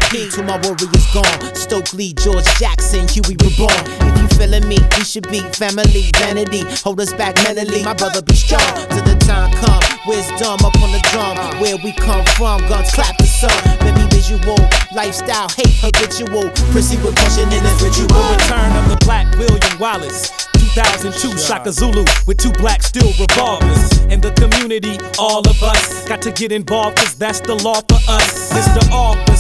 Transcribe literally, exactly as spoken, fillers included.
P to my warriors gone. Stokely, George Jackson, Huey reborn. If you feeling me, we should be family. Vanity, hold us back mentally. My brother be strong till the time come. Wisdom up on the drum. Where we come from, guns clap the sun. Baby visual, lifestyle, hate habitual. Proceed with caution in this ritual. The return of the Black William Wallace. two thousand two, Shaka Zulu with two black steel revolvers. In the community, all of us got to get involved, cause that's the law for us. It's the office.